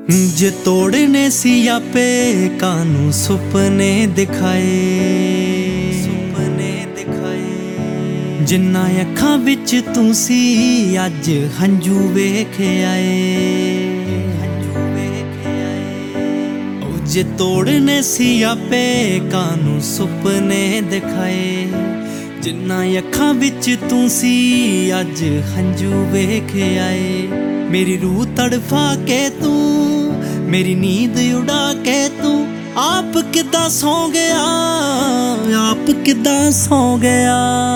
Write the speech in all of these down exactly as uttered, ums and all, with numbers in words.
जे तोड़ने सी आपे कानू सुपने दिखाए, सुपने दिखाए जिन्ना अखां विच तू सी अज हंजू वेख आए, हंजू वेख आए। ओ जे तोड़ने सी आपे कानू सुपने दिखाए जिन्ना अखां विच तू सी अज हंजू वेख आए। मेरी रूह तड़फा के तू मेरी नींद उड़ा के तू आप किदा सौ गया, आप किदा सौ गया।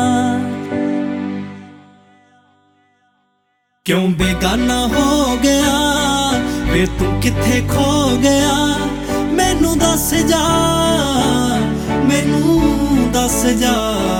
क्यों बेगाना हो गया वे तू किथे खो गया। मैनू दस जा, मैनू दस जा।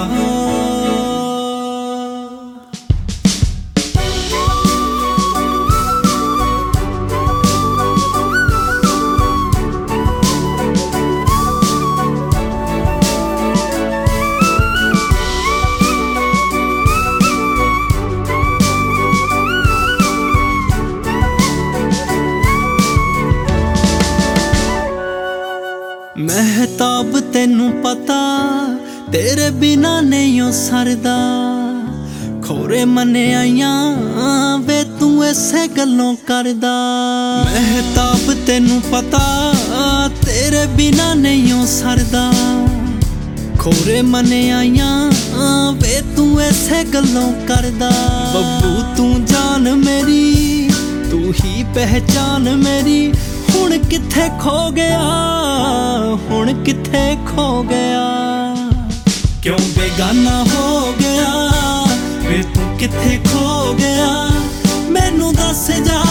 महताब तेनू पता तेरे बिना नहीं ओ सरदा। खोरे मने आइया वे तू ऐसे गल्लों करदा। महताब तेनू पता तेरे बिना नहीं ओ सरदा। खोरे मने आइया वे तू ऐसे गल्लों करदा। बब्बू तू जान मेरी तू ही पहचान मेरी। हुण किथे खो गया, हुण किथे खो गया। क्यों बेगाना हो गया वे तू किथे खो गया। मैनू दस जा,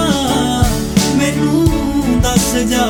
मैनू दस जा।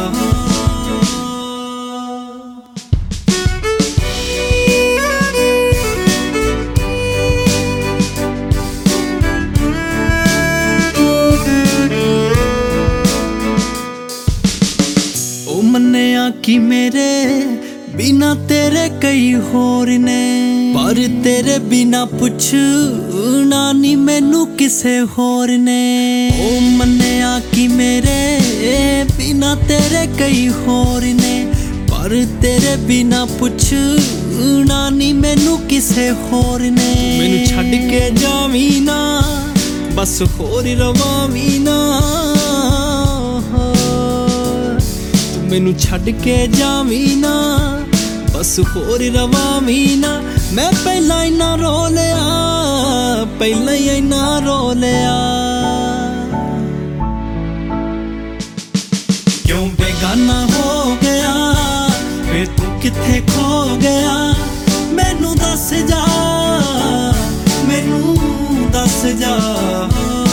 मन्निया कि मेरे बिना तेरे कई होर ने, पर तेरे बिना पुछना नी मैनू किसे होर ने। ओ मन्निया कि मेरे बिना तेरे कई होर ने, पर तेरे बिना पुछना नी मैनू किसे होर ने। मैनू छड्ड के जावी ना बस होर रवावी ना। मैनू छड्ड के जावी ना बस होर रवावी ना। मैं पहला इन्ना रो लिया, पहला ही इन्ना रो लिया। क्यों बेगाना हो गया वे तू किथे खो गया। मैनू दस जा, मैनू दस जा।